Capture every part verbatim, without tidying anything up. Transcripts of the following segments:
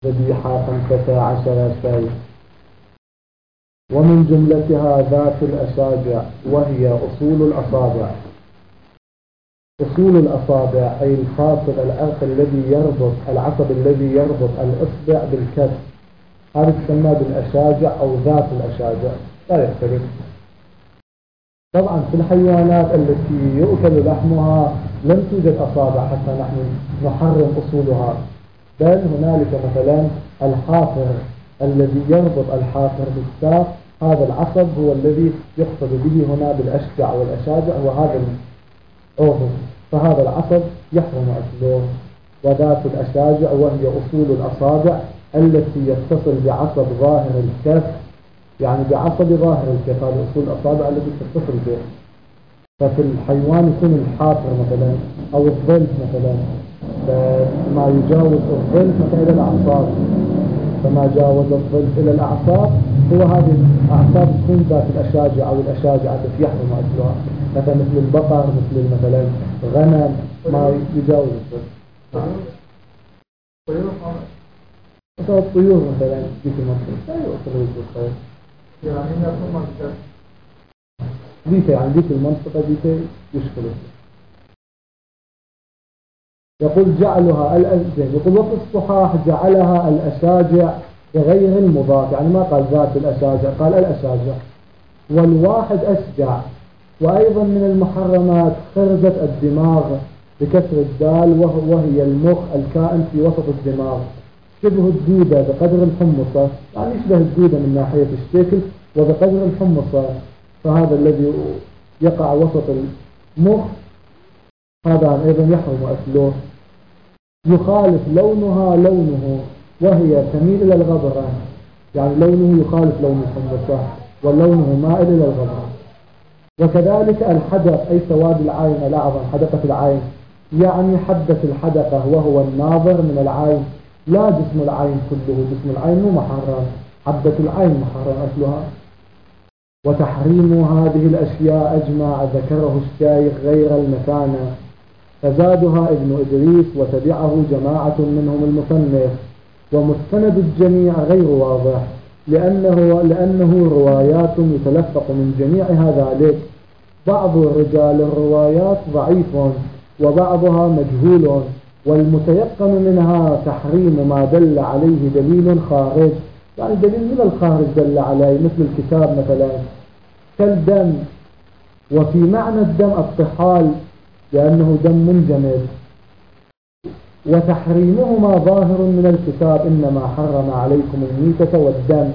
ذبيحة خمسة عشر شيء، ومن جملتها ذات الأشاجع وهي أصول الأصابع. أصول الأصابع أي الفاصل العرق الذي يربط العصب الذي يربط الإصبع بالكف، هذا تسمى بالأشاجع أو ذات الأشاجع، لا يختلف. طبعا في الحيوانات التي يؤكل لحمها لم توجد أصابع حتى نحن نحرم أصولها، بل هنالك مثلا الحافر الذي يربط الحافر بالساق، هذا العصب هو الذي يقصد به هنا بالأشجع والأشاجع وهذا العضو، فهذا العصب يحرم أكله. وذات الأشاجع وهي أصول الأصابع التي يتصل بعصب ظاهر الكف، يعني بعصب ظاهر الكف، هذه أصول الأصابع التي تتصل به. ففي الحيوان يكون الحافر مثلا أو الظلف مثلا، ما يجاوز الظلف مثلا إلى الأعصاب، فما جاوز الظلف إلى الأعصاب هو هذه الأعصاب تكون ذات الأشاجع أو الأشاجع التي يحرم أكلها، مثلا مثل البقر، مثل مثلا غنم ما يجاوز الظلف. مثلا الطيور مثلا ذيك المنطقة لا يؤكل الظلف، يعني ذيك يعني ذيك المنطقة ذيك يشكل. يقول جعلها الأزين، يقول وفي الصحاح جعلها الأشاجع بغير المضاف، يعني ما قال ذات الأشاجع، قال الأشاجع. والواحد أشجع. وأيضا من المحرمات خرزة الدماغ بكسر الدال، وهي المخ الكائن في وسط الدماغ، شبه الدودة بقدر الحمصة، يعني يشبه الدودة من ناحية الشكل وبقدر الحمصة، فهذا الذي يقع وسط المخ هذا أيضا يحرم أكله. يخالف لونها لونه وهي تميل إلى الغبرة، يعني لونه يخالف لون الحمصة ولونه مائل إلى الغبرة. وكذلك الحدق أي سواد العين الأعظم، حدقة العين، يعني حدة الحدقة وهو الناظر من العين، لا جسم العين كله، جسم العين مو محرم، حدة العين محرم أكلها. وتحريم هذه الأشياء أجمع ذكره الشيخ غير المكانة، فزادها ابن إدريس وتبعه جماعة منهم المصنف. ومستند الجميع غير واضح، لأنه, لأنه روايات يتلفق من جميعها ذلك، بعض رجال الروايات ضعيف وبعضها مجهول، والمتيقن منها تحريم ما دل عليه دليل خارج، يعني دليل من الخارج دل عليه، مثل الكتاب مثلا كالدم. وفي معنى الدم الطحال لأنه دم منجمد. وتحريمهما ظاهر من الكتاب، إنما حرم عليكم الميتة والدم.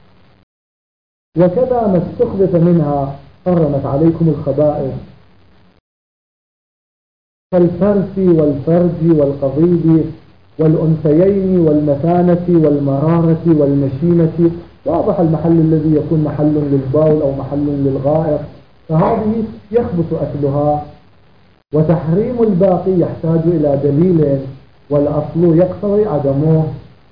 وكذا ما استخلف منها حرمت عليكم الخبائث كالفرس والفرج والقضيب والأنثيين والمثانة والمرارة والمشيمة، واضح المحل الذي يكون محل للبول أو محل للغائط، فهذه يخبث أكلها. وتحريم الباقي يحتاج إلى دليل، والأصل يقتضي عدمه،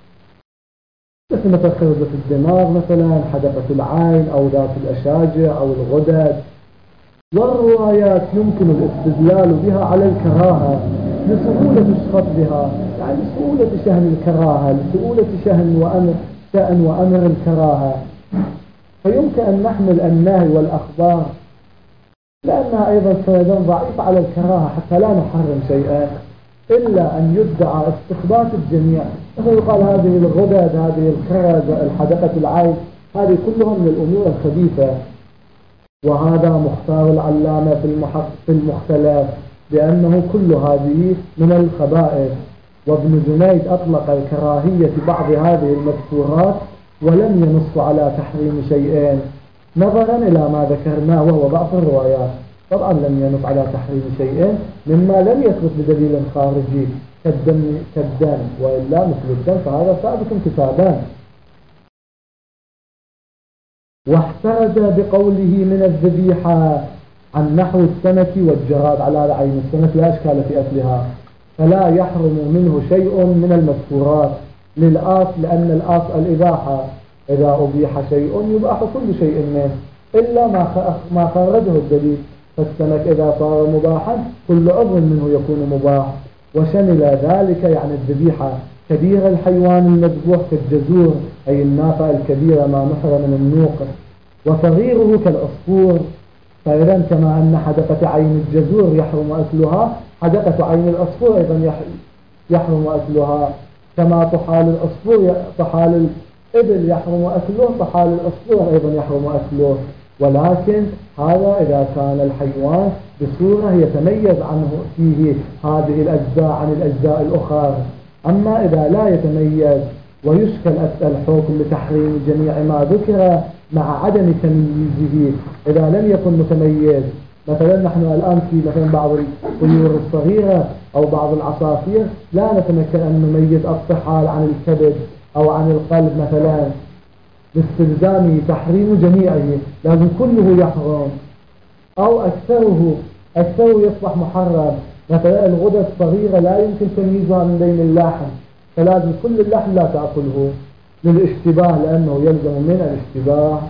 مثل خرزة الدماغ مثلا، حدقة العين أو ذات الأشاجع أو الغدد. والروايات يمكن الاستدلال بها على الكراهة لسهولة الشخص بها، يعني لسهولة شأن الكراهة، لسهولة شأن وأمر شأن وأمر الكراهة، فيمكن أن نحمل النهي والأخبار لأنها أيضا سندا ضعيف على الكراهة حتى لا نحرم شيئا، إلا أن يدعى استخبات الجميع، مثل يقال هذه الغدد، هذه الكرز، الحدقة العين، هذه كلها من الأمور الخبيثة. وهذا مختار العلامة في المختلف بأنه كل هذه من الخبائث. وابن جنيد أطلق الكراهية بعض هذه المذكورات ولم ينص على تحريم شيئين، نظرا إلى ما ذكرناه وهو ضعف الروايات. طبعا لم ينص على تحريم شيئين مما لم يثبت بدليل خارجي كالدم, كالدم وإلا مثل الدم فهذا ثابت كتابان. واحترز بقوله من الذبيحة عن نحو السنة والجراد، على عين السنة لا إشكال في أكلها، فلا يحرم منه شيء من المذكورات للآصل، لأن الآصل الإباحة، إذا أبيح شيء يباح كل شيء منه إلا ما خرجه الدليل، فالسمك إذا صار مباحا كل عضو منه يكون مباح، وشمل ذلك يعني الذبيحة كبير الحيوان المذبوح كالجزور أي الناقة الكبيرة ما نحر من النوق، وصغيره كالعصفور. فإذا كما أن حدقة عين الجزور يحرم أكلها، حدقة عين العصفور أيضا يحرم أكلها، كما طحال العصفور طحال الإبل يحرم أكله، طحال العصفور أيضا يحرم أكله. ولكن هذا إذا كان الحيوان بصورة يتميز عنه فيه هذه الأجزاء عن الأجزاء الأخرى. أما إذا لا يتميز ويشكل الحكم لتحريم جميع ما ذكر مع عدم تمييزه، إذا لم يكن متميز، مثلا نحن الآن في مثلا بعض الطيور الصغيرة أو بعض العصافير لا نتمكن أن نميز الطحال عن الكبد أو عن القلب مثلا، باستلزام تحريم جميعه لازم كله يحرم أو أكثره أكثره يصبح محرم. مثلا الغدة الصغيرة لا يمكن تمييزها من بين اللحم، فلازم كل اللحم لا تأكله للاشتباه، لأنه يلزم من الاشتباه.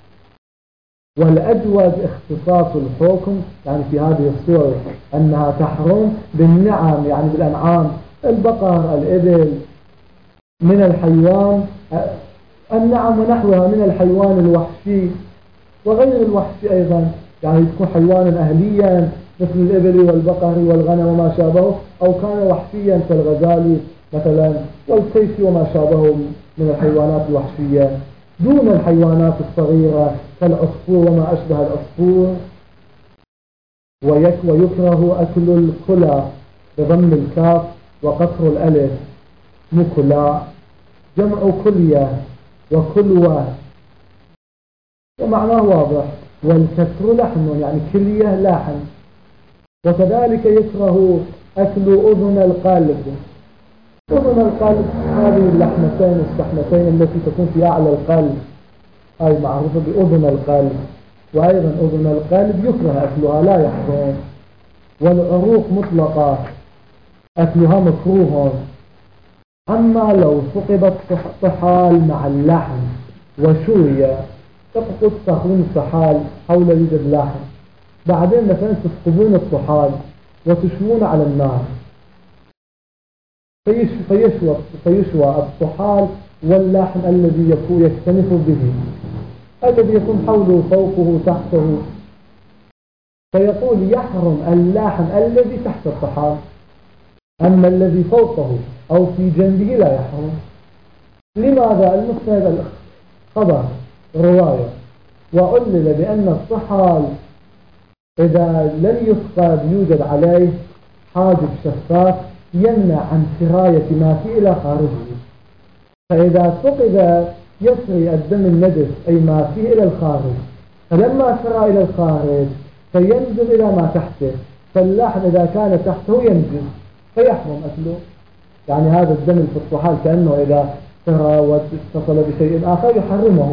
والأجوز اختصاص الحكم يعني في هذه الصورة أنها تحرم بالنعم، يعني بالأنعام، البقر، الإبل، من الحيوان النعم ونحوها من الحيوان الوحشي وغير الوحشي أيضا، يعني يكون حيوانا أهليا مثل الإبل والبقر والغنم وما شابهه، أو كان وحشيا كالغزال مثلا والكيس وما شابهه من الحيوانات الوحشية، دون الحيوانات الصغيرة كالعصفور وما أشبه العصفور. ويكره أكل الكلى بضم الكاف وقصر الألف، مكلا جمع كلية وكلوة ومعناه واضح، والكسر لحم يعني كلية لحم. وكذلك يكره أكل أذن القلب. أذن القلب هذه اللحمتين السحمتين التي تكون في أعلى القلب، هاي معروفة بأذن القلب. وأيضا أذن القلب يكره أكلها لا يحرم. والعروق مطلقة أكلها مكروه. أما لو ثقبت طحال مع اللحم وشوية، تقصد تخرون الطحال حول يوجد لحم، بعدين مثلا تثقبون الطحال وتشوون على النار، فيشوى, فيشوى الطحال واللحم الذي يكون يكتنف به، الذي يكون حوله فوقه تحته، فيقول يحرم اللحم الذي تحت الطحال، أما الذي فوقه أو في جنبه لا يحرم. لماذا؟ المستند الخبر رواية وعلل بأن الطحال إذا لم يثقب يوجد عليه حاجب شفاف يمنع عن سراية ما فيه إلى خارجه، فإذا ثقب يسري الدم النجس أي ما فيه إلى الخارج، فلما سرى إلى الخارج فينزل إلى ما تحته، فاللحم إذا كان تحته ينزل فيحرم أكله. يعني هذا الدم في الطحال كأنه إذا سرى واتصل بشيء آخر يحرمه.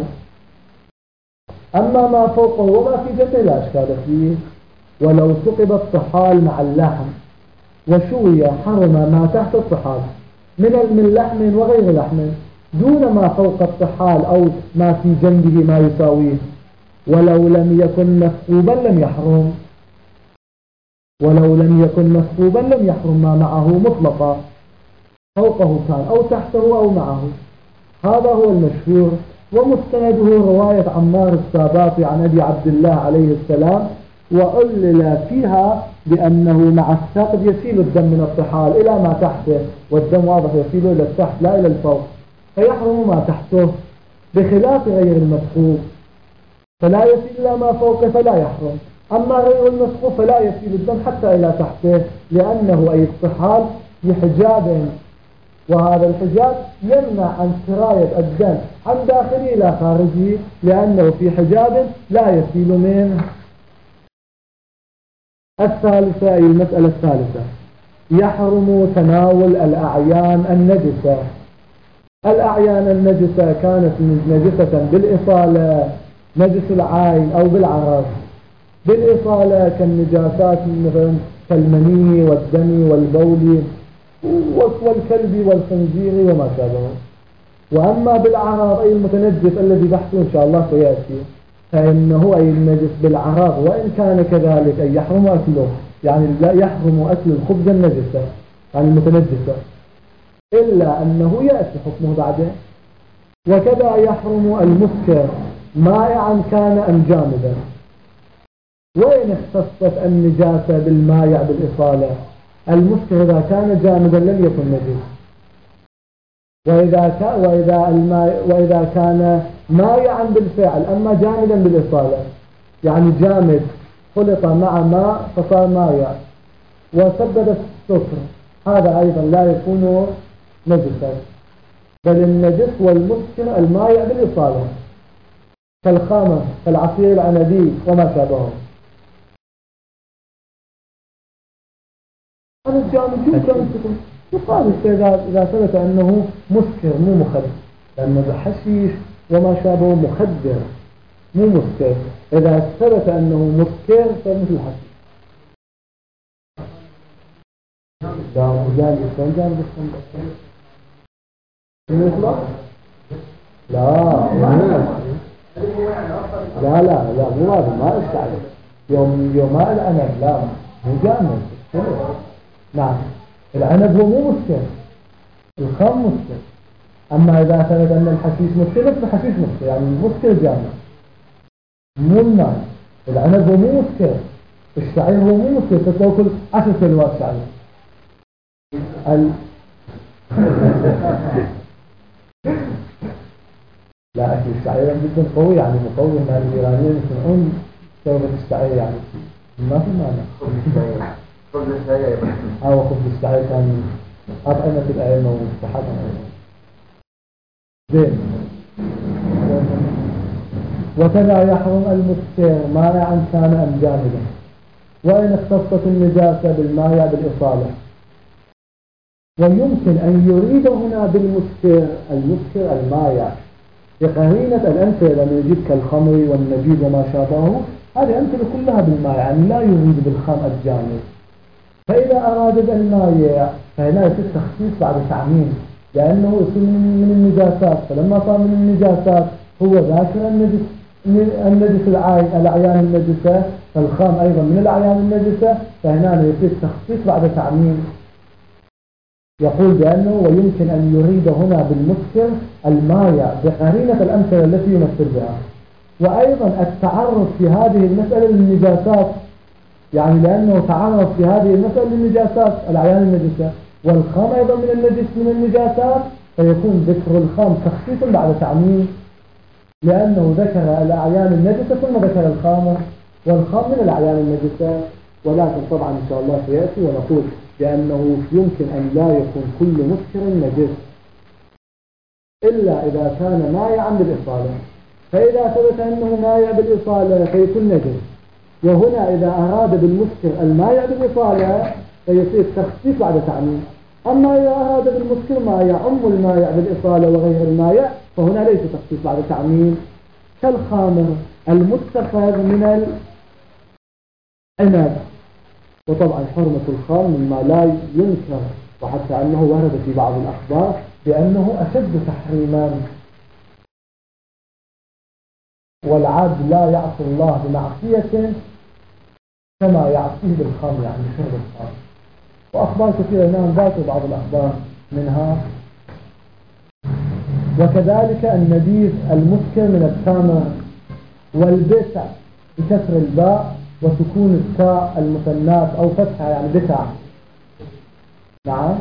أما ما فوقه وما في جنبه لا أشكال فيه. ولو ثقب الطحال مع اللحم وشوي حرم ما تحت الطحال من من لحم وغير لحم دون ما فوق الطحال أو ما في جنبه ما يساويه، ولو لم يكن مثقوبا لم يحرم. ولو لم يكن مثقوبا لم يحرم ما معه مطلقا، فوقه كان أو تحته أو معه. هذا هو المشهور. ومستنده رواية عمار الساباطي عن أبي عبد الله عليه السلام، وعلل فيها بأنه مع الثقب يسيل الدم من الطحال إلى ما تحته، والدم واضح يسيل إلى التحت لا إلى الفوق، فيحرم ما تحته، بخلاف غير المثقوب فلا يسيل إلى ما فوقه فلا يحرم. أما غير المثقوب فلا يسيل الدم حتى إلى تحته، لأنه أي الطحال بحجاب، وهذا الحجاب يمنع عن سراية الدم عن داخله إلى خارجه، لأنه في حجاب لا يسيل منه. الثالثة أي المسألة الثالثة، يحرم تناول الأعيان النجسة. الأعيان النجسة كانت نجسة بالإصالة، نجس العين أو بالعرض. بالإصالة كالنجاسات مثلا كالمني والدم والبول والكلب والخنزير وما شابه. وأما بالعرض أي المتنجس الذي بحثه إن شاء الله سيأتي، فإنه أي النجس بالعرض، وإن كان كذلك أي يحرم أكله، يعني لا يحرم أكل الخبز النجسة يعني المتنجسة، إلا أنه يأتي حكمه بعدين. وكذا يحرم المسكر مائعا كان أم جامدا، وإن اختصت النجاسة بالمائع بالإصالة. المسكر إذا كان جامدا لم يكن نجس، وإذا كان وإذا الماء وإذا كان مائعا بالفعل أما جامدا بالإصالة، يعني جامد خلط مع ماء فصار مائع وسبب السكر، هذا أيضا لا يكون نجسا، بل النجس والمسكر المائع بالإصالة كالخمر كالعصير العنبي وما شابهه. هذا الجامد شو كان يكون؟ يقال إذا إذا ثبت أنه مسكر مو مخدر، لأن الحشيش وما شابهه مخدر مو مسكر. إذا ثبت أنه مسكر فمثل الحشيش. لا مجال يكون جامد يطلع؟ لا لا لا لا مو هذا ما اشتعل يوم يوم ما العنب لا مو جامد. نعم العنب هو مو مسكر، الخام مسكر. أما إذا ثبت أن الحشيش مسكر نفس الحشيش مسكر، يعني المسكر جامد مو النار. العنب هو مو مسكر، الشعير هو مو مسكر، تتوكل عشر كيلوات شعير. ال... لا أكل الشعير جدا قوي، يعني مقوي من الإيرانيين يصنعون شوربة الشعير، يعني ما في معنى. خبز الشعير أو خبز الشعير كان أطعمة الأئمة ومستحبة. زين. وكذا يحرم المسكر مائعا كان أم جامدا، وإن اختصت النجاسة بالمائع بالإصالة. ويمكن أن يريد هنا بالمسكر المسكر المائع بقرينة الأمثلة لما يجيب كالخمر والنبيذ وما شابهه، هذه الأمثلة كلها بالمائع، يعني لا يريد بالخام الجامد. فإذا أراد بالمائع فهنا يصير تخصيص بعد تعميم، لأنه يصير من النجاسات، فلما صار من النجاسات هو ذاكر النجس النجس الأعيان النجسة، فالخام أيضا من الأعيان النجسة، فهنا يصير تخصيص بعد تعميم. يقول بأنه ويمكن أن يريد هنا بالمسكر المائع بقرينة الأمثلة التي يمثل بها. وأيضا التعرض في هذه المسألة للنجاسات، يعني لأنه تعرض في هذه المسألة للنجاسات الأعيان النجسة، والخام أيضا من النجس من النجاسات، فيكون ذكر الخام تخصيصا بعد تعميم، لأنه ذكر الأعيان النجسة ثم ذكر الخام، والخام من الأعيان النجسة. ولكن طبعا إن شاء الله سيأتي ونقول بأنه يمكن أن لا يكون كل مسكر نجس إلا إذا كان مائعا بالإصالة، فإذا ثبت أنه مائع بالإصالة فيكون نجس. وهنا إذا أراد بالمسكر المائع بالإصالة فيصير تخصيص بعد تعميم. أما إذا أراد بالمسكر ما يعم المائع بالإصالة وغير المائع فهنا ليس تخصيص بعد تعميم، كالخامر المتخذ من العنب. وطبعا حرمة الخام مما لا ينكر، وحتى أنه ورد في بعض الأخبار بأنه أشد تحريما، والعبد لا يعصي الله بمعصية كما يعصيه بالخام، يعني شرب الخام. وأخبار كثيرة نعم ذات بعض الأخبار منها. وكذلك النبيذ المسكر من التمر والبتع بكسر الباء وسكون التاء المثنات أو فتحة، يعني بتع. نعم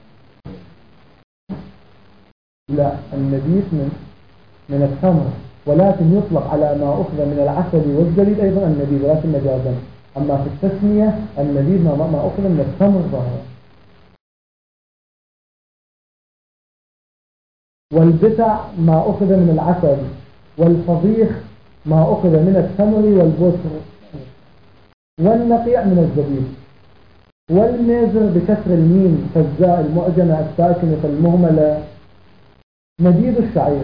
لا النبيذ من من التمر، ولكن يطلق على ما أخذ من العسل والزبيب أيضا النبيذ، ولكن مجازا. أما في التسمية النبيذ ما أخذ من التمر ظاهر. والبتع ما أخذ من العسل، والفضيخ ما أخذ من التمر والبصر، والنقيع من الزبيب. والميزر بكسر الميم فالزاء المعجمة الساكنة المهملة نبيذ الشعير.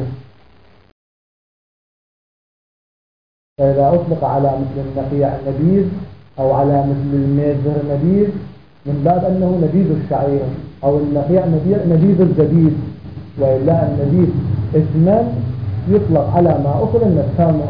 فإذا أطلق على مثل النقيع نبيذ أو على مثل الميزر نبيذ من باب أنه نبيذ الشعير، أو النقيع نبيذ الزبيب. وإلا النبيذ اسما يطلق على ما أخذ من التمر.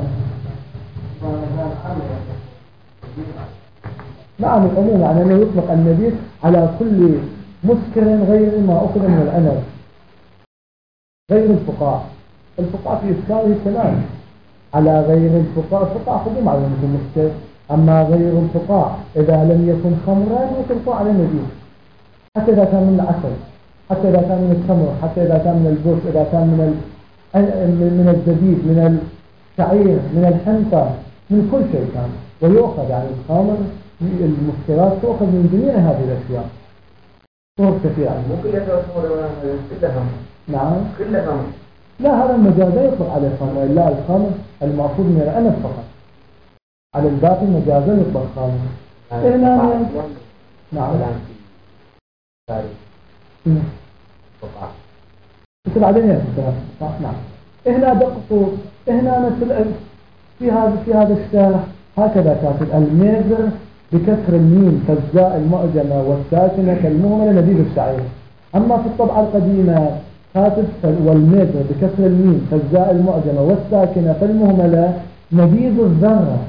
نعم العموم، يعني أنه يطلق النبيذ على كل مسكر غير ما أخذ من العنب غير الفقاع. الفقاع في إسكاره ثلاث على غير الفقاع. الفقاع خذوا على أنه مسكر، أما غير الفقاع إذا لم يكن خمرا يطلق على نبيذ، حتى إذا كان من العسل، حتى إذا كان من التمر، حتى إذا كان من البرش، إذا كان من من الزبيب، من الشعير، من الحنطة، من كل شيء كان. ويؤخذ يعني الخمر المسكرات تؤخذ من جميع هذه الأشياء طرق كثيرة. مو كلها خمر، كلها خمر. نعم كلها خمر. لا، هذا المجاز لا يطلق عليه خمر، لا، الخمر المأخوذ من العنب فقط، على الباقي مجازا يطلق خمر. هنا نعم فقط مثل بعدين يا نعم. هنا دققوا، هنا مثل في هذا في هذا الشارح هكذا كاتب: الميزر بكسر الميم فالزاء المعجمة والساكنة كالمهملة نبيذ الشعير. أما في الطبعة القديمة كاتب والميزر بكسر الميم فالزاء المعجمة والساكنة فالمهملة نبيذ الذرة.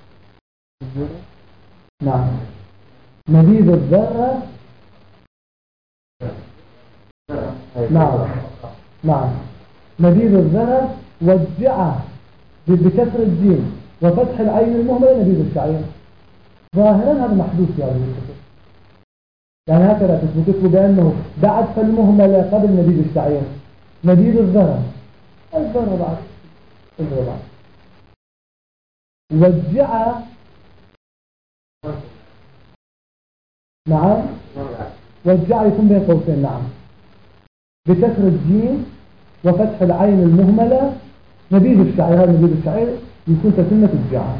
نعم، نبيذ الذرة. نعم نعم نبيذ الذرة والجعة بكسر الجيم وفتح العين المهملة نبيذ الشعير. ظاهرا هذا محدوث في هذه الكتب، يعني هكذا تثبت بأنه بعد فالمهملة قبل نبيذ الشعير نبيذ الذرة، الذرة بعد الذرة بعد والجعة. نعم، والجعة يكون بين قوسين. نعم، بكسر الجيم وفتح العين المهملة نبيذ الشعير. هذا نبيذ الشعير يكون تسمة الجعة.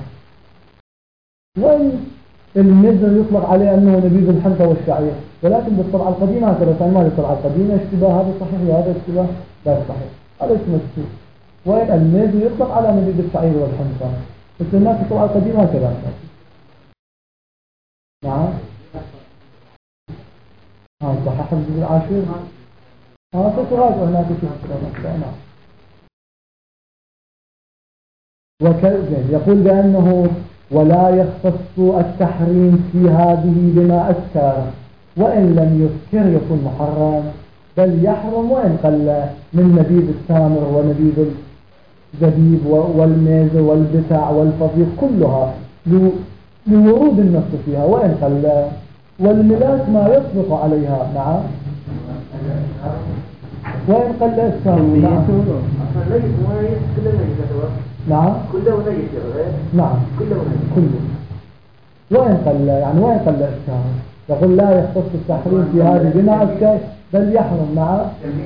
وإن الميزر يطلق عليه أنه نبيذ الحنطة والشعير، ولكن بالطبعة القديمة هكذا كان ما بالطبعة القديمة اشتباه، هذا صحيح وهذا اشتباه لا صحيح، هذا اسمه السوء. وإن الميزر يطلق على نبيذ الشعير والحنطة، بس الناس في الطبعة القديمة هكذا. نعم، ها صحيح ابن العاشر. ها تراجع هناك في نعم. وكذا يقول بأنه ولا يختص التحريم في هذه بما أسكر، وإن لم يسكر يكون محرم، بل يحرم وإن قل من نبيذ التمر ونبيذ الزبيب والميز والبتع والفضيق كلها لورود النص فيها وإن قل، والملاك ما يطلق عليها. نعم، وإن قل إسكار. نعم كله نجس يا غير. نعم كله نجس كله وإن قل، يعني وإن قل إسكار. يقول لا يختص التحريم في هذه بما أسكر بل يحرم. نعم،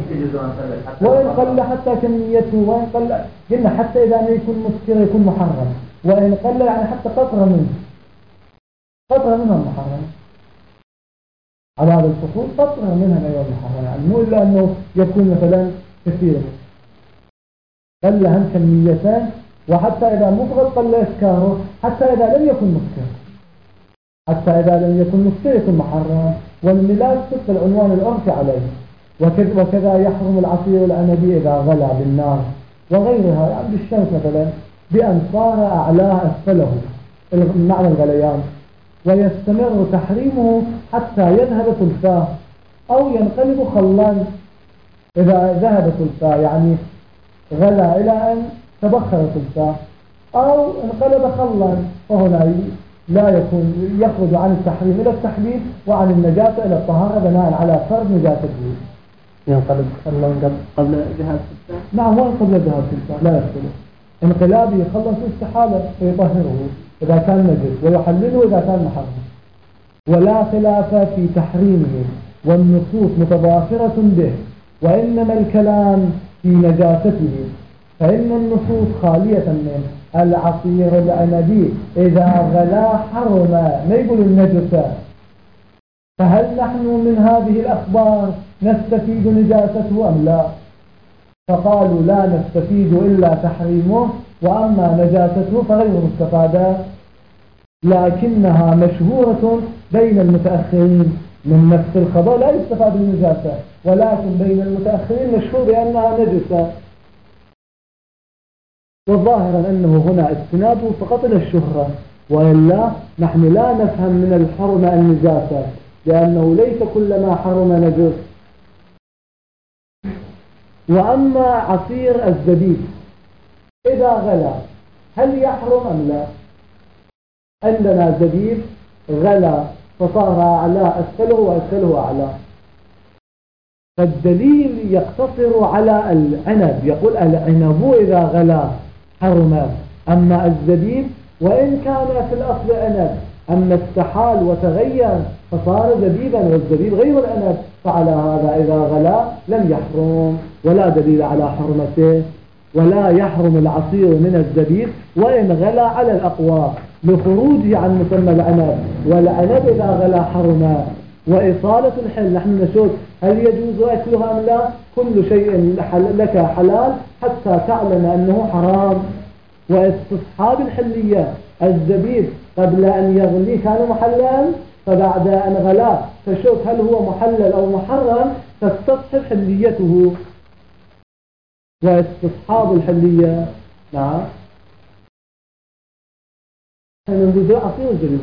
وإن قل حتى كميته، وإن قل قلنا حتى إذا ما يكون مسكر يكون محرم، وإن قل يعني حتى قطرة منه قطرة منها محرم. على هذا الفصول قطرة منها غير محرم، يعني مو إلا أنه يكون مثلا كثيرا، قل هم كميتان، وحتى إذا مفرد قل إسكاره، حتى إذا لم يكن مسكر، حتى إذا لم يكن مسكر يكون محرم. والملاك تبقى العنوان العرفي عليه. وكذا يحرم العصير والعنبي إذا غلى بالنار وغيرها، يعني بالشمس مثلا، بأن صار أعلاه أسفله معنى الغليان، ويستمر تحريمه حتى يذهب ثلثاه أو ينقلب خلان. إذا ذهب ثلثاه يعني غلى إلى أن تبخر ثلثاه أو انقلب خلان، فهنا لا يكون يخرج عن التحريم إلى التحليل وعن النجاسة إلى الطهارة بناء على فرض نجاسته. ينقلب خلان قبل ذهاب ثلثاه. نعم، وين قبل ذهاب ثلثاه لا يختلف. انقلابه يخلص استحالة فيطهره إذا كان نجس ويحلله إذا كان محرم. ولا خلاف في تحريمه والنصوص متضافرة به، وإنما الكلام في نجاسته، فإن النصوص خالية من العصير العنبي إذا غلا حرم، ما يقول النجسة. فهل نحن من هذه الأخبار نستفيد نجاسته أم لا؟ فقالوا لا نستفيد إلا تحريمه، وأما نجاسته فغير مستفادة، لكنها مشهورة بين المتأخرين من نفس الخبر لا يستفاد النجاسة، ولكن بين المتأخرين مشهور بأنها نجسة. وظاهرا أنه هنا استناده فقط إلى الشهرة، وإلا نحن لا نفهم من الحرمة النجاسة، لأنه ليس كل ما حرم نجس. وأما عصير الزبيب إذا غلى هل يحرم أم لا؟ عندنا زبيب غلى فصار أعلى أسفله وأسفله أعلى، فالدليل يقتصر على العنب، يقول العنب إذا غلى حرم، أما الزبيب وإن كان في الأصل عنب أما استحال وتغير فصار زبيبا والزبيب غير العنب، فعلى هذا إذا غلى لم يحرم ولا دليل على حرمته، ولا يحرم العصير من الزبيب وإن غلى على الأقوى لخروجه عن مسمى العنب، والعنب إذا غلى حرم. وإصالة الحل نحن نشوف هل يجوز أكلها أم لا؟ كل شيء لك حلال حتى تعلم أنه حرام. واستصحاب الحلية الزبيب قبل أن يغلي كان محللا، فبعد أن غلى تشوف هل هو محلل أو محرم تستصحب حليته. واستصحاب الحلية نعم احنا نقول عصير الزبيب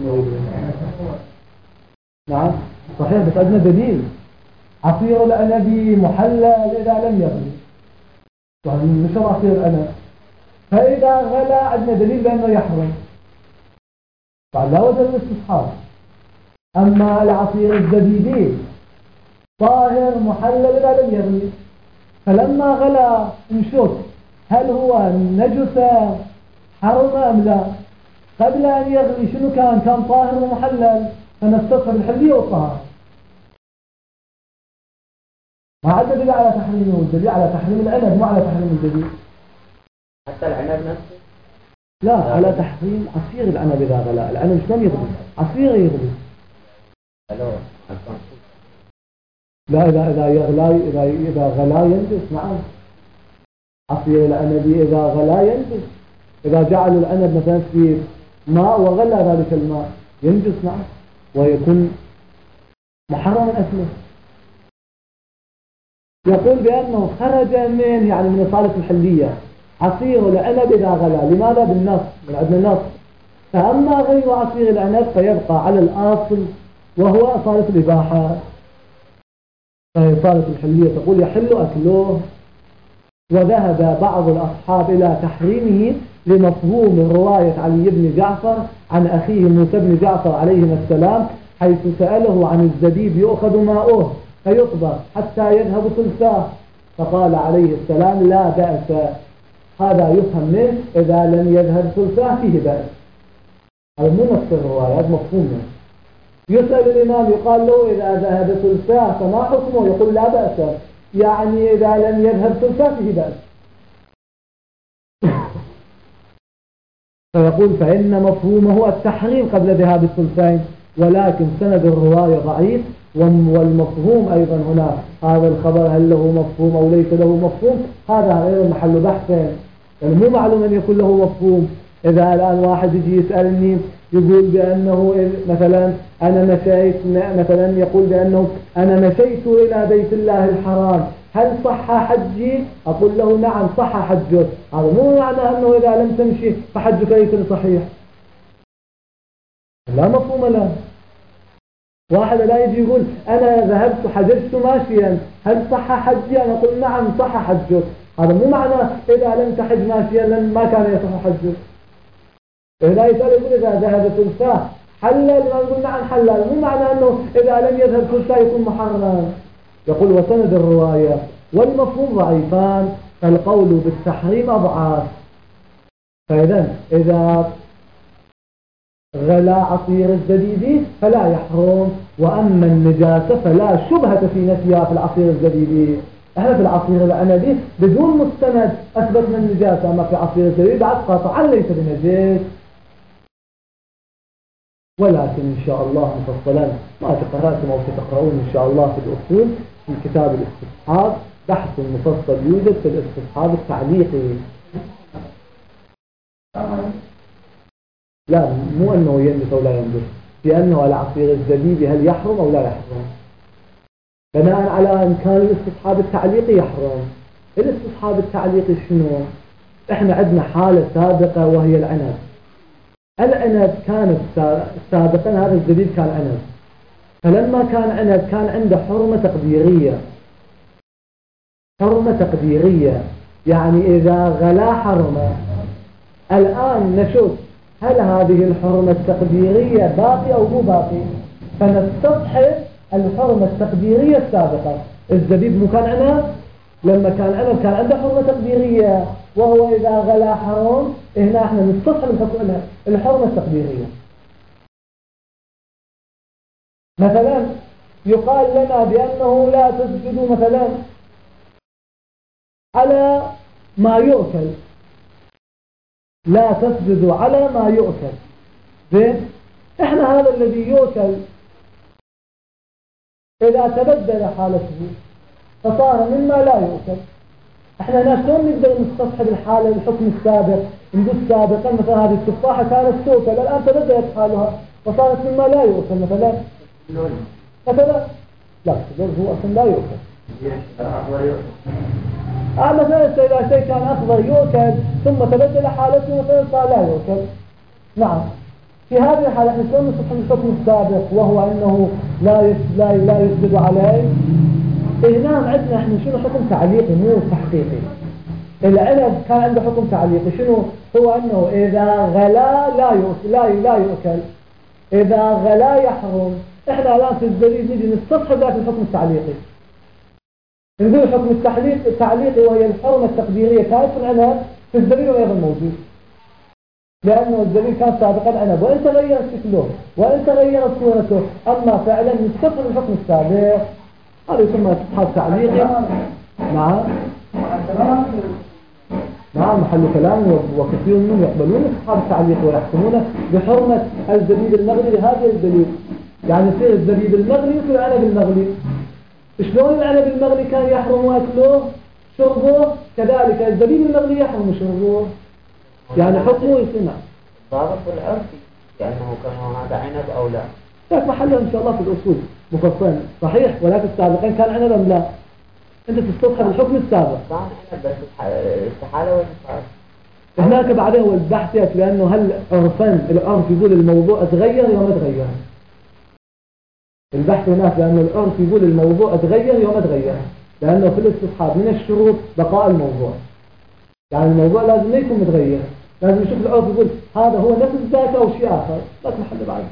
نعم صحيح، بس عندنا دليل عصير العنب محلل إذا لم يغلي، يعني مش عصير العنب، فإذا غلى عندنا دليل بأنه يحرم، فلا وجه الاستصحاب. أما العصير الزبيبي طاهر محلل إذا لم يغلي، فلما غلى نشوف هل هو نجس حرم أم لا. قبل أن يغلي شنو كان؟ كان طاهر ومحلل، فنستصحب الحلية والطهارة، ما عاد دليل على تحريمه، والدليل على تحريم العنب مو على تحريم الزبيب. حتى العنب نفسه؟ لا، على تحريم عصير العنب إذا غلى. العنب شلون يغلي؟ عصير يغلي. لا، إذا إذا يغلى إذا إذا غلى ينجس. نعم، عصير العنب إذا غلى ينجس. إذا جعلوا العنب مثلا في ماء وغلى ذلك الماء ينجس. نعم، ويكون محرما أكله. يقول بأنه خرج من يعني من إصالة الحلية عصير العنب إذا غلى. لماذا؟ بالنص، من عندنا نص. فأما غير عصير العنب فيبقى على الأصل وهو إصالة الإباحة. فإصالة الحلية تقول يحل أكله. وذهب بعض الأصحاب إلى تحريمه لمفهوم رواية علي بن جعفر عن أخيه موسى بن جعفر عليهما السلام، حيث سأله عن الزبيب يؤخذ ماؤه فيطبخ حتى يذهب ثلثاه، فقال عليه السلام لا بأس. هذا يفهم منه إذا لم يذهب ثلثاه فيه بأس. هذا مو نفس الرواية، هذا مفهومه. يسأل الإمام يقال له إذا ذهب ثلثاه فما حكمه؟ يقول لا بأس، يعني إذا لم يذهب ثلثاه فيه بأس. فيقول فإن مفهومه التحريم قبل ذهاب الثلثين، ولكن سند الرواية ضعيف، والمفهوم أيضا هنا هذا الخبر هل له مفهوم أو ليس له مفهوم، هذا غير محل بحث، يعني مو معلوم أن يكون له مفهوم. إذا الآن واحد يجي يسألني يقول بأنه مثلا أنا مشيت مثلا يقول بأنه أنا مشيت إلى بيت الله الحرام هل صح حجي؟ أقول له نعم صح حجك. هذا مو معنى أنه إذا لم تمشي فحجك ليس صحيح، لا مفهوم له. واحد لا يجي يقول أنا ذهبت حججت ماشيا هل صح حجي؟ أنا أقول نعم صح حجك. هذا مو معنى إذا لم تحج ماشيا لن ما كان يصح حجك. إذا يسأل يقول إذا ذهب ثلثاه حلل، ما نقول نعم حلل، مو معنى أنه إذا لم يذهب ثلثاه يكون محرم. يقول وسند الرواية والمفهوم ضعيفان، فالقول بالتحريم أضعاف. فإذا إذا غلى عصير الزبيب فلا يحرم، وأما النجاسة فلا شبهة في نفيها في العصير الزبيبي. احنا في العصير العنبي بدون مستند أثبتنا النجاسة، أما في عصير الزبيب بعد قطعا ليس بنجس. ولكن إن شاء الله مفصلا ما تقرأتم أو تقرؤون إن شاء الله في الأصول في كتاب الاستصحاب بحث مفصل يوجد في الاستصحاب التعليقي. لا، مو أنه ينجس أو لا ينجس، لأنه على عصير الزبيب هل يحرم أو لا يحرم، بناء على إن كان الاستصحاب التعليقي يحرم. الاستصحاب التعليقي شنو؟ إحنا عندنا حالة سابقة وهي العنب. العنب كانت سابقا هذا الزبيب كان عنب، فلما كان عنب كان عنده حرمة تقديرية، حرمة تقديرية يعني إذا غلا حرمة. الآن نشوف هل هذه الحرمة التقديرية باقي أو مو باقي، فنستصحب الحرمة التقديرية السابقة. الزبيب مو كان عنب؟ لما كان عنب كان عنده حرمة تقديرية، وهو إذا غلا حرم، هنا احنا نستصحب الحرمة التقديرية. مثلا يقال لنا بأنه لا تسجدوا مثلا على ما يؤكل، لا تسجدوا على ما يؤكل. زين، احنا هذا الذي يؤكل إذا تبدل حالته فصار مما لا يؤكل، احنا هنا شلون نقدر نستصحب الحالة الحكم السابق؟ نقول سابقا مثلا هذه التفاحة كانت تؤكل، الآن تبدلت حالها فصارت مما لا يؤكل. مثلا مثلا لا اللون هو أصلا لا يؤكل. آه مثلا إذا شيء كان أخضر يؤكل ثم تبدل حالته مثلا صار لا يؤكل. نعم، في هذه الحالة احنا شلون نستصحب الحكم السابق وهو أنه لا لا لا يسجد عليه؟ هنا عندنا احنا شنو حكم تعليقي مو تحقيقي. العنب كان عنده حكم تعليقي، شنو هو؟ انه اذا غلا لا يؤكل، لا لا يؤكل، اذا غلا يحرم. احنا الان في الزبيب نجي نستصحب ذات الحكم التعليقي، نقول الحكم التعليق التعليقي وهي الحرمه التقديريه كانت في العنب، في الزبيب ايضا موجود، لانه الزبيب كان سابقا عنب وان تغير شكله وان تغيرت صورته، اما فعلا نستصحب الحكم السابق. هذا يسمى استصحاب تعليقي. نعم نعم، محل كلام، وكثير منهم يقبلون استصحاب التعليق ويحكمون بحرمة الزبيب المغلي لهذا الدليل. يعني يصير الزبيب المغلي مثل العنب المغلي. شلون العنب المغلي كان يحرم أكله شربه، كذلك الزبيب المغلي يحرم شربه، يعني حكمه يصنع ضابط العرفي لأنه كان هذا عنب أو لا. لكن محله إن شاء الله في الأصول مفصل صحيح، ولكن سابقا كان عنب أم لا؟ أنت تستصحب الحكم السابق. كان عنب بس استحالة والنفاذ. هناك بعدين هو البحث يأتي لأنه هل عرفا العرف يقول الموضوع اتغير يوم اتغير. البحث هناك لأنه العرف يقول الموضوع اتغير يوم اتغير، لأنه في الاستصحاب من الشروط بقاء الموضوع. يعني الموضوع لازم يكون متغير، لازم نشوف العرف يقول هذا هو نفس ذاك أو شيء آخر، بس محل بعد.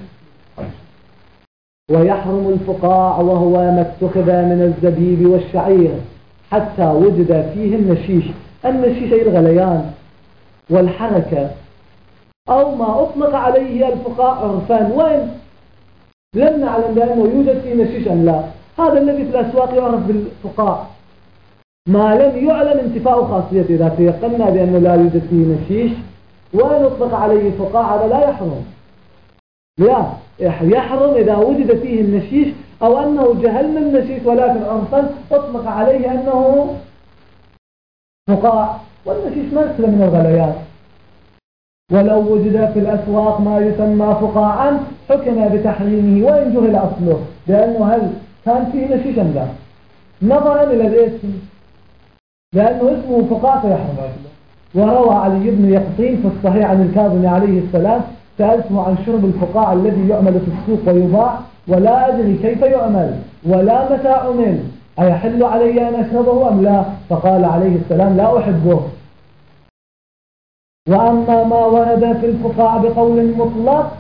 ويحرم الفقاع وهو ما اتخذ من الزبيب والشعير حتى وجد فيه النشيش. النشيش أي الغليان والحركة، أو ما أطلق عليه الفقاع عرفان، وين لم نعلم بأنه يوجد فيه نشيش أم لا. هذا الذي في الأسواق يعرف بالفقاع، ما لم يعلم انتفاء خاصيته. إذا تيقنا بأنه لا يوجد فيه نشيش وإن أطلق عليه فقاع هذا لا يحرم. لا يحرم إذا وجد فيه النشيش أو أنه جهلنا النشيش ولكن عرفا أطلق عليه أنه فقاع، والنشيش ما يسلم من الغليان. ولو وجد في الأسواق ما يسمى فقاعا حكم بتحريمه وإن جهل أصله، لأنه هل كان فيه نشيش أم لا، نظرا إلى الاسم، لأنه اسمه فقاع فيحرم أكله. وروى علي بن يقطين في الصحيح عن الكاظم عليه السلام: سألته عن شرب الفقاع الذي يعمل في السوق ويباع ولا أدري كيف يعمل ولا متى عمل، أيحل علي أن أشربه أم لا؟ فقال عليه السلام: لا أحبه. وأما ما ورد في الفقاع بقول مطلق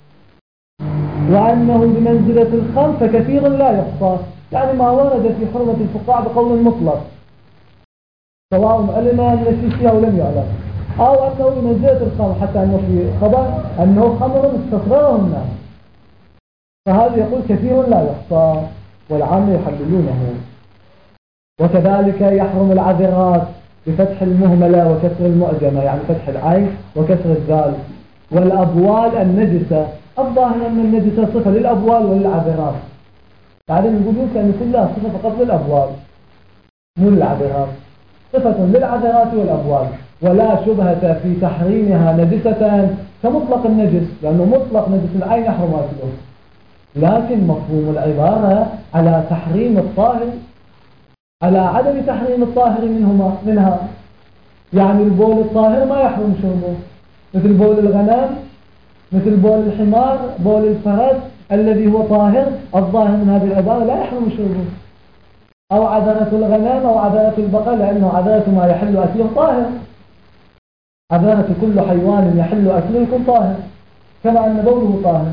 وأنه بمنزلة الخمر فكثير لا يحصى. يعني ما ورد في حرمة الفقاع بقول مطلق سواء علم النشيش أو لم يعلم، أو أنه بمنزلة الخمر، حتى أنه في خبر أنه خمر استصغره الناس، فهذا يقول كثير لا يحصى والعام يحللونه. وكذلك يحرم العذرات بفتح المهملة وكسر المعجمة، يعني فتح العين وكسر الذال. والأبوال النجسة، الظاهر أن النجسة صفة للأبوال وللعذرات، بعدين يقولون كأن كلها صفة فقط للأبوال مو للعذرات، صفة للعذرات والأبوال، ولا شبهة في تحريمها نجسة كمطلق النجس، لأنه مطلق نجس العين يحرم أكله، لكن مفهوم العبارة على تحريم الطاهر، على عدم تحريم الطاهر منهما منها. يعني البول الطاهر ما يحرم شربه، مثل بول الغنم، مثل بول الحمار، بول الفرس، الذي هو طاهر الظاهر من هذه العبارة لا يحرم شربه، أو عذرة الغنم أو عذرة البقر، لأنه عذرة ما يحل أكله طاهر، عذرة كل حيوان يحل أكله يكون طاهر، كما أن بوله طاهر.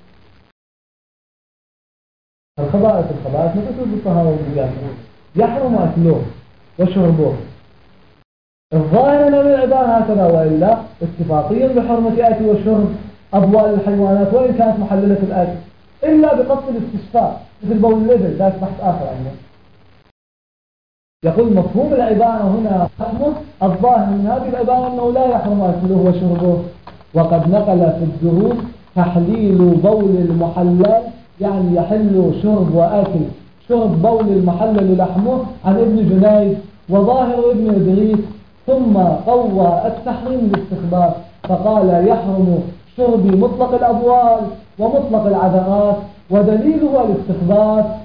الخبائث الخبائث نقصد بالطهارة والنجاسة، يحرم أكله وشربه. الظاهر من العبارة هكذا، وإلا اتفاقيا بحرمة أكل وشرب أبوال الحيوانات وإن كانت محللة الأكل، إلا بقصد الاستشفاء مثل بول الإبل، ذلك بحث آخر عنه. يقول مفهوم العبارة هنا حكمه الظاهر من هذه العبارة أنه لا يحرم أكله وشربه. وقد نقل في الدروس تحليل بول المحلل، يعني يحل شرب وأكل شرب بول المحلل لحمه، عن ابن جنيد وظاهر ابن إدريس، ثم قوى التحريم بالاستخبار فقال يحرم شرب مطلق الأبوال ومطلق العذرات، ودليله الاستخبار.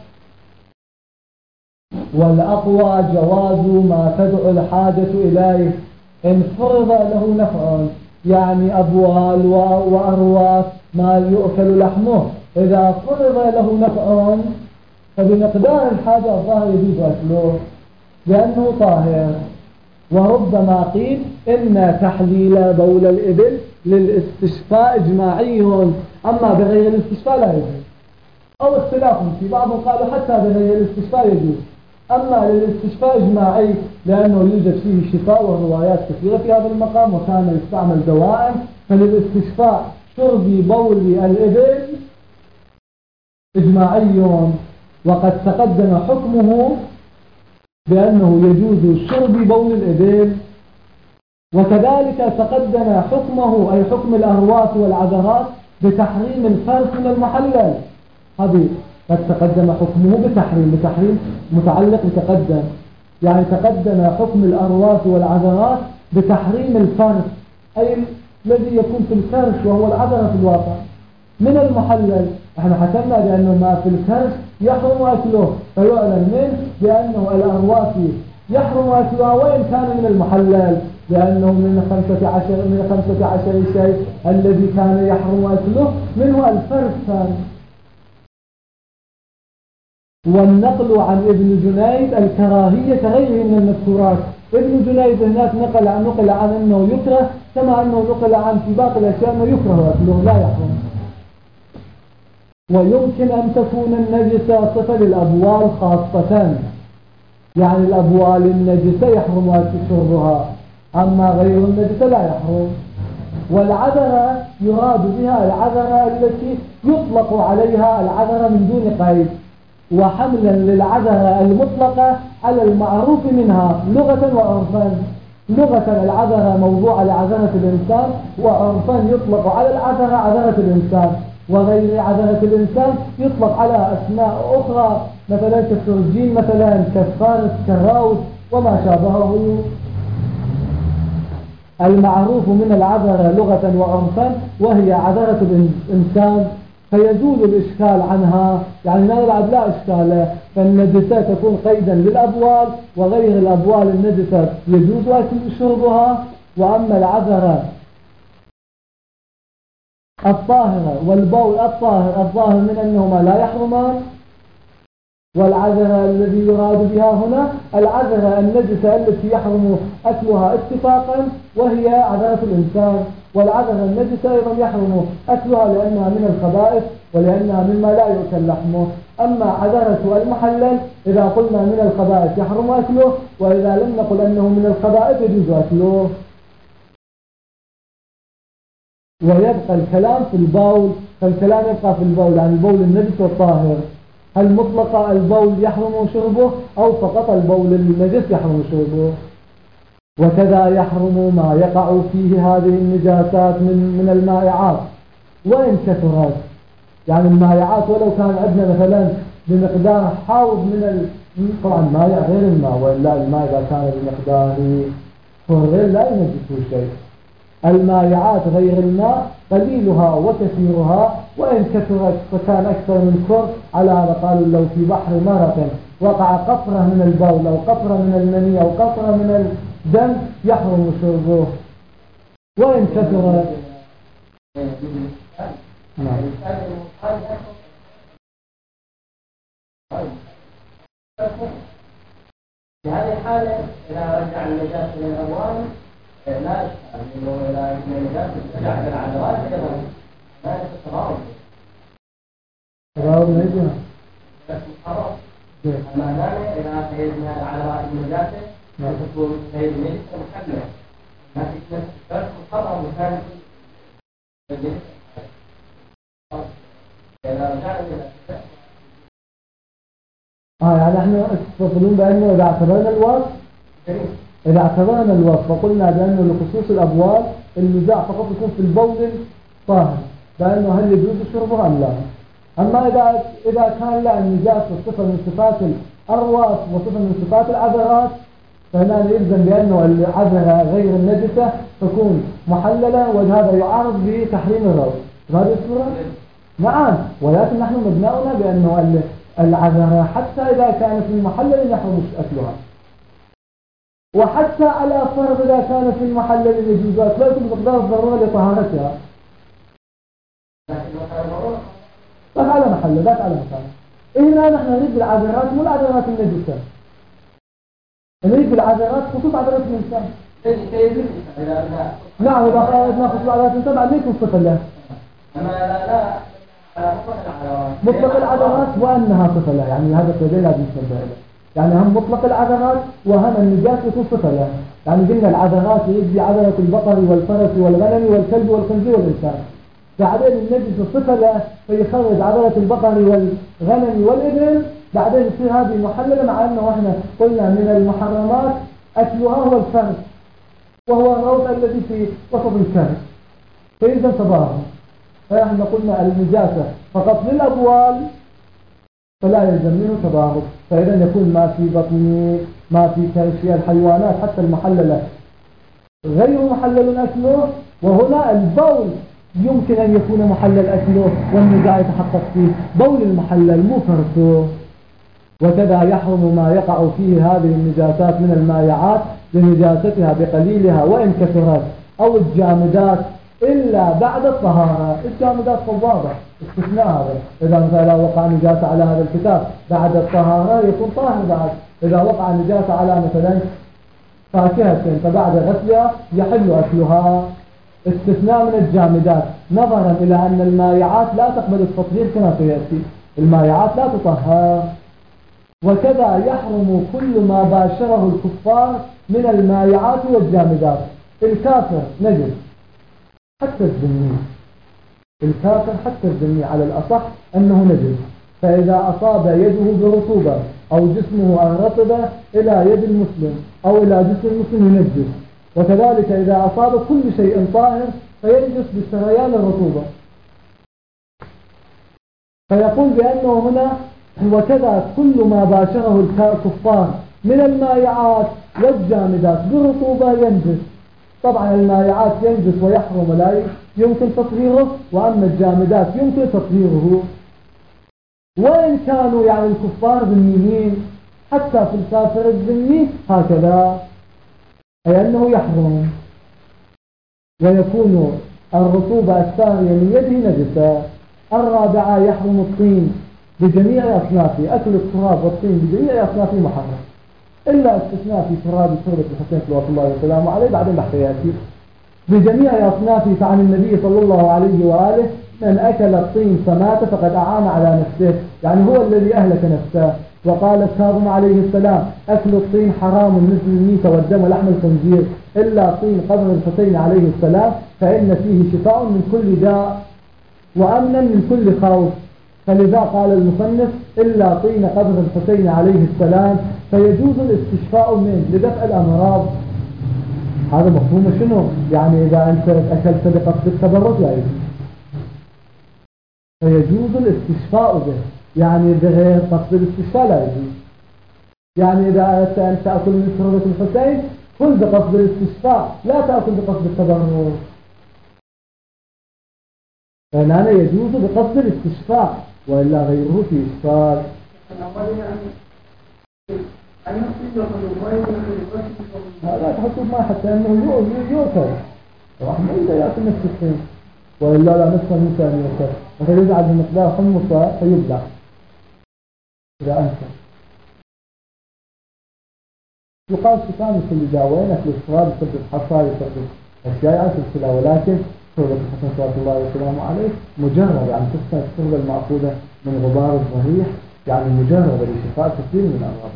والأقوى جواز ما تدعو الحاجة إليه إن فرض له نفع، يعني أبوال وأرواث ما يؤكل لحمه، إذا فرض له نفع فبمقدار الحاجة الظاهر يجوز أكله لأنه طاهر. وربما قيل إن تحليل بول الإبل للاستشفاء إجماعي، أما بغير الاستشفاء لا يجوز، أو اختلاف في بعضهم قالوا حتى بغير الاستشفاء يجوز، أما للاستشفاء إجماعي لأنه يوجد فيه شفاء والروايات كثيرة في هذا المقام وكان يستعمل دواء، فللاستشفاء شرب بول الإبل إجماعي. وقد تقدم حكمه بأنه يجوز شرب بول الإبل، وكذلك تقدم حكمه أي حكم الأرواث والعذرات بتحريم الفرث من المحلل. هذه قد تقدم حكمه بتحريم، بتحريم متعلق بتقدم، يعني تقدم حكم الأرواث والعذرات بتحريم الفرث، أي الذي يكون في الكرش وهو العذرة في الواقع من المحلل. احنا حكمنا بأنه ما في الكرش يحرم أكله، فيعلم منه بأنه الأرواث يحرم أكلها وإن كان من المحلل، لأنه من خمسة عشر من خمسة عشر شيء الذي كان يحرم أكله منه الفرث كان. والنقل عن ابن جنيد الكراهية غيره من المذكورات، ابن جنيد هناك نقل عن نقل عن أنه يكره، كما أنه نقل عن في باقي الأشياء أنه يكره أكله لا يحرم. ويمكن أن تكون النجسة صفة للأبوال خاصة، يعني الأبوال النجسة يحرم أكل شربها، أما غير النجسة لا يحرم. والعذرة يراد بها العذرة التي يطلق عليها العذرة من دون قيد، وحملا للعذرة المطلقة على المعروف منها لغة وعرفا. لغة العذرة موضوع لعذرة الإنسان، وعرفا يطلق على العذرة عذرة الإنسان، وغير عذرة الإنسان يطلق على أسماء أخرى مثلا كالسرجين مثلا كالفارس كالراوس وما شابهه. المعروف من العذرة لغة وعرفا وهي عذرة الإنسان، فيزول الإشكال عنها، يعني لا يلعب لا إشكال، فالنجسة تكون قيدا للأبوال، وغير الأبوال النجسة يجوز أكل شربها. وأما العذرة الطاهرة والبول الطاهر الظاهر من أنهما لا يحرمان، والعذرة الذي يراد بها هنا العذرة النجسة التي يحرم أكلها اتفاقا وهي عذرة الإنسان، والعذرة النجسة أيضا يحرم أكلها لأنها من الخبائث ولأنها مما لا يؤكل لحمه. أما عذرة المحلل إذا قلنا من الخبائث يحرم أكله، وإذا لم نقل أنه من الخبائث يجوز أكله. ويبقى الكلام في البول، فالكلام يبقى في البول عن البول النجس والطاهر، هل مطلق البول يحرم شربه أو فقط البول النجس يحرم شربه. وكذا يحرم ما يقع فيه هذه النجاسات من من المائعات وإن كثرت، يعني المائعات ولو كان عندنا مثلا بمقدار حوض من ال... طبعا مائع غير الماء، وإلا الماء إذا كان بمقدار فر لا ينجسه شيء. المائعات غير الماء قليلها وكثيرها وإن كثرت فكان أكثر من كر، على هذا قالوا لو في بحر مرق وقع قطرة من البول أو قطرة من المني أو قطرة من الدم يحرم شربه وإن كثرت. نعم. في هذه الحالة إذا رجع النجاة إلى الأموال لا إشكال، إنه إذا النجاة رجع إلى العدوات أيضا لا يتغاضى. تغاضى من أجلها. بس محرم. أما ذلك إذا سيدنا على رأي النجاة تكون سيد المجلس محمد. لكن بس محرم وكان إذا رجع إلى آه يعني احنا تفضلون بأنه إذا اعتبرنا الوصف إذا اعتبرنا الوصف وقلنا بأنه لخصوص الأبواب النزاع فقط يكون في البول طاهر بأنه هل يجوز شربه أم لا. أما إذا إذا كان لا النجاسة صفة من صفات الأرواس وصفة من صفات العذرات فهنا يلزم بأنه العذرة غير النجسة تكون محللة وهذا يعارض بتحريم الروث. هذه الصورة؟ نعم، ولكن نحن مبناؤنا بأنه العذرة حتى إذا كانت من محلل يحرم أكلها، وحتى على فرض إذا كانت من محلل يجوز أكلها بمقدار الضرورة لطهارتها. ذاك على محله، ذاك على مكان. هنا نحن نريد بالعذرات مو العذرات النجسة، نريد بالعذرات خصوص عذرات الإنسان. نعم، إذا ناخذ بعذرات الإنسان بعد يكون صفة له. أما لا لا مطلق العذرات وأنها صفة له، يعني هذا التوجيه لازم نسبه له. يعني هم مطلق العذرات وهم النجاسة يكون صفة له. يعني قلنا العذرات يجي عذرة البقر والفرس والغنم والكلب والخنزير والإنسان. بعدين النجس صفة له فيخرج عذرة البقر والغنم والإبل، بعدين يصير هذه محللة مع أنه احنا قلنا من المحرمات أكلها هو الفرس وهو الروث الذي في وسط الكرش فيلزم تباهه. فإحنا قلنا النجاسة فقط للأبوال فلا يلزم منه تباهه، فإذا يكون ما في بطن ما في كرش الحيوانات حتى المحللة غير محلل أكله، وهنا البول يمكن أن يكون محلل أكله والنزاع يتحقق فيه بول المحلل مو فرثه. وكذا يحرم ما يقع فيه هذه النجاسات من المائعات لنجاستها بقليلها وإن كثرت، أو الجامدات إلا بعد الطهارة. الجامدات واضح استثناء هذا، إذا مثلا وقع نجاسة على هذا الكتاب بعد الطهارة يكون طاهر بعد. إذا وقع نجاسة على مثلا فاكهة فبعد غسلها يحل أكلها، استثناء من الجامدات، نظرا إلى أن المائعات لا تقبل التطهير كما سيأتي، المائعات لا تطهر. وكذا يحرم كل ما باشره الكفار من المائعات والجامدات. الكافر نجس حتى الذمي، الكافر حتى الذمي على الأصح أنه نجس، فإذا أصاب يده برطوبة أو جسمه الرطبة إلى يد المسلم أو إلى جسم المسلم ينجس. وكذلك إذا أصاب كل شيء طاهر فينجس بسريان الرطوبة. فيقول بأنه هنا وكذا كل ما باشره الكفار من المائعات والجامدات بالرطوبة ينجس. طبعا المائعات ينجس ويحرم ولا يمكن تطهيره، وأما الجامدات يمكن تطهيره. وإن كانوا يعني الكفار ذميين حتى في الكافر الذمي هكذا، أي أنه يحرم. ويكون الرطوبة السارية من يده نجسة. الرابعة يحرم الطين بجميع أصنافه، أكل التراب والطين بجميع أصنافه محرم، إلا استثناء في تراب تربة الحسين صلى الله عليه وسلم عليه بعد البحثياتي بجميع أصنافه. فعن النبي صلى الله عليه وآله من أكل الطين فمات فقد أعان على نفسه، يعني هو الذي أهلك نفسه. وقال الكاظم عليه السلام أكل الطين حرام مثل الميت والدم ولحم الخنزير إلا طين قبر الحسين عليه السلام فإن فيه شفاء من كل داء وأمنا من كل خوف. فلذا قال المصنف إلا طين قبر الحسين عليه السلام فيجوز الاستشفاء منه لدفع الأمراض. هذا مفهوم شنو؟ يعني إذا أنت أكلت بقصد التبرك لا يجوز، فيجوز الاستشفاء به، يعني بغير قصد الاستشفاء لا يجوز. يعني إذا أنت تأكل من تربة الحسين كل بقصد الاستشفاء لا تأكل بقصد التبرك، فهنا يجوز بقصد الاستشفاء وإلا غيره في إشكال. لا تحطوا ما حتى أنه يؤكل رحمه إذا يأكل نفس الطين وإلا لا نفس المثال يؤكل، وفيجعل بمقدار حمصة فيبدع. إذا أنكر. يقال سكان كل جاوين أكل الصلاة يسبب حصى يسبب أشياء على سلسلة، ولكن تربة الحسن صلى الله وسلم عليه مجرد، يعني تحسن التربة المأخوذة من غبار الضريح، يعني مجرد لشفاء كثير من الأمراض،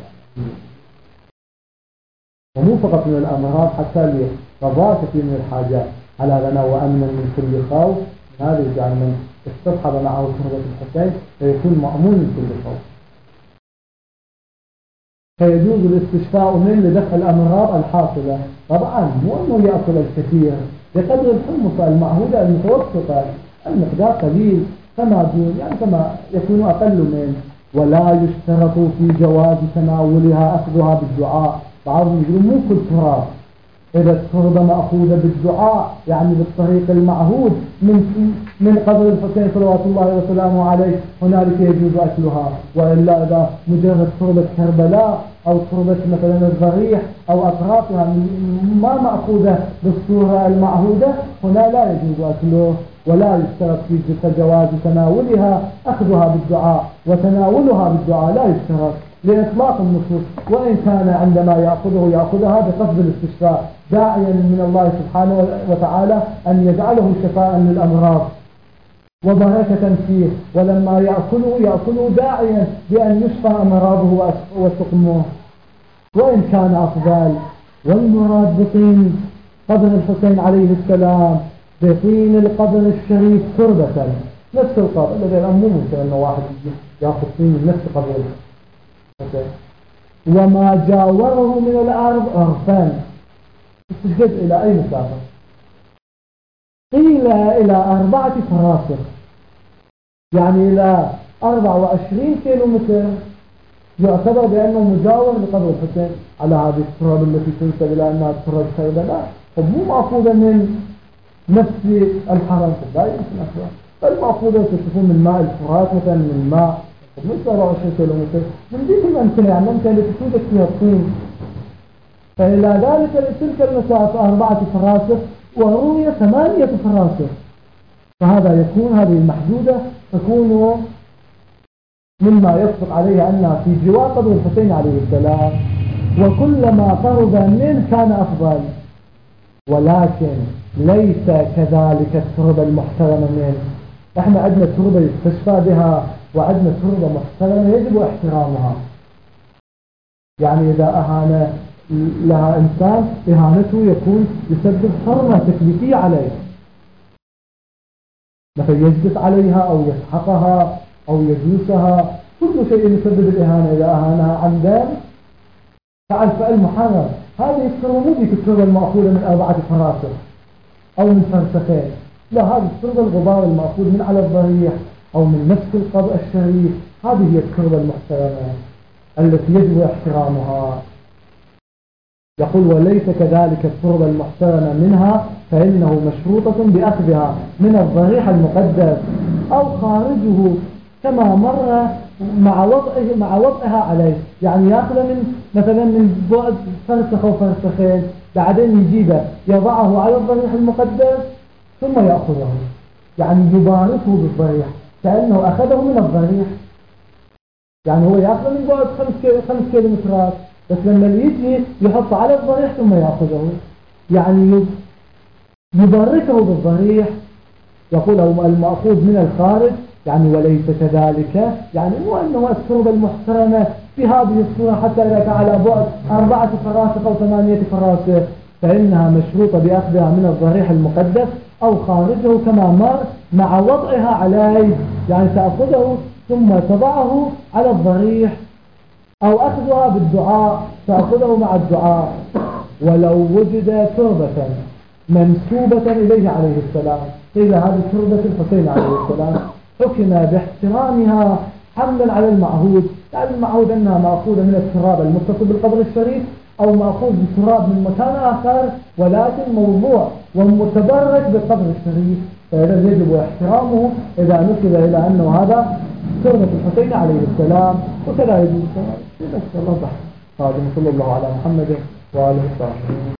ومو فقط من الأمراض حتى لقضاء كثير من الحاجات على غنى وأمنا من كل خوف. هذا يجعل من استصحب معه تربة الحسين فيكون مأمون من كل خوف. فيجوز الاستشفاء من لدفع الأمراض الحاصلة، طبعا مو أنه يأكل الكثير، بقدر الحمصة المعهودة المتوسطة، المقدار قليل كما دون، يعني كما يكون أقل منه. ولا يشترط في جواز تناولها أخذها بالدعاء. بعضهم يقولون مو كل تراب، إذا التربة مأخوذة بالدعاء يعني بالطريق المعهود من من قبر الحسين صلوات الله وسلامه عليه هنالك يجوز أكلها، وإلا إذا مجرد تربة كربلاء أو تربة مثلا الضريح أو أطرافها ما مأخوذة بالصورة المعهودة هنا لا يجوز أكله. ولا يشترط في جواز تناولها أخذها بالدعاء، وتناولها بالدعاء لا يشترط لإطلاق النصوص، وإن كان عندما يأخذه يأخذها بقصد الاستشفاء داعيا من الله سبحانه وتعالى أن يجعله شفاء للأمراض وبركة فيه، ولما يأكله يأكله داعيا بأن يشفى أمراضه وسقمه، وإن كان أفضل. والمراد بطين قبر الحسين عليه السلام بطين القبر الشريف تربة، نفس القبر الذي الآن مو ممكن أنه واحد يأخذ طين نفس قبر الحسين. وما جاوره من الأرض أرفان، تسجد إلى أي مسافة؟ قيل إلى أربعة فراسخ، يعني إلى أربعة وعشرين كيلو متر، يعتبر بأنه مجاور لقبر الحسين على هذه التراب التي تنسب إلى أنها تراب كربلاء، ومو مأخوذة من نفس الحرم، لا يمكن أخذها، بل مأخوذة تشوفون من ماء الفرات مثلا، من ماء مثل أربعة وعشرين كيلو متر من ذيك الأمثلة، يعني الأمثلة التي توجد فيها الطين. فإلى ذلك تلك المسافة أربعة فراسخ، وروي ثمانية فراسخ، فهذا يكون هذه المحدودة تكون مما يصدق عليه أنها في جوار قبر الحسين عليه السلام، وكلما قرب منه كان أفضل. ولكن ليس كذلك التربة المحترمة منه. احنا عندنا تربة يستشفى بها، وعندنا تربة محترمة يجب احترامها. يعني إذا أهان لها إنسان إهانته يكون يسبب حرمة تكليفية عليه، مثل يجلس عليها أو يسحقها أو يجلسها، كل شيء يسبب الإهانة. إذا أهانها عمدا فعل فعل محرم. هذه التربة مو ذيك التربة المأخوذة من أربعة فراسخ أو من فرسخين، لا، هذه التربة الغبار المأخوذ من على الضريح أو من نفس القبر الشريف، هذه هي التربة المحترمة التي يجب احترامها. يقول وليس كذلك التربة المحترمة منها، فإنه مشروطة بأخذها من الضريح المقدس أو خارجه كما مر مع وضعه مع وضعها عليه، يعني يأخذ من مثلا من بعد فرسخ أو فرسخين، بعدين يجيبه يضعه على الضريح المقدس ثم يأخذه، يعني يباركه بالضريح كأنه أخذه من الضريح. يعني هو يأخذ من بعد خمس كيلومترات، بس لما يجي يحط على الضريح ثم يأخذه، يعني يباركه بالضريح. يقول المأخوذ من الخارج، يعني وليس كذلك، يعني مو أنه التربة المحترمة في هذه الصورة حتى إذا كان على بعد أربعة فراسخ أو ثمانية فراسخ، فإنها مشروطة بأخذها من الضريح المقدس أو خارجه كما مر مع وضعها عليه، يعني تأخذه ثم تضعه على الضريح، أو أخذها بالدعاء تأخذه مع الدعاء. ولو وجد تربة منسوبة إليه عليه السلام، قيل هذه تربة الحسين عليه السلام، حكم باحترامها حملا على المعهود، يعني المعهود أنها مأخوذة من التراب المتصل بالقبر الشريف أو مأخوذ بتراب من مكان آخر، ولكن موضوع ومتبرك بالقبر الشريف، فإذا يجب احترامه إذا نسب إلى أنه هذا تربة الحسين عليه السلام، وكذا يجب. بس الله صلى الله على محمد وآله وصحبه.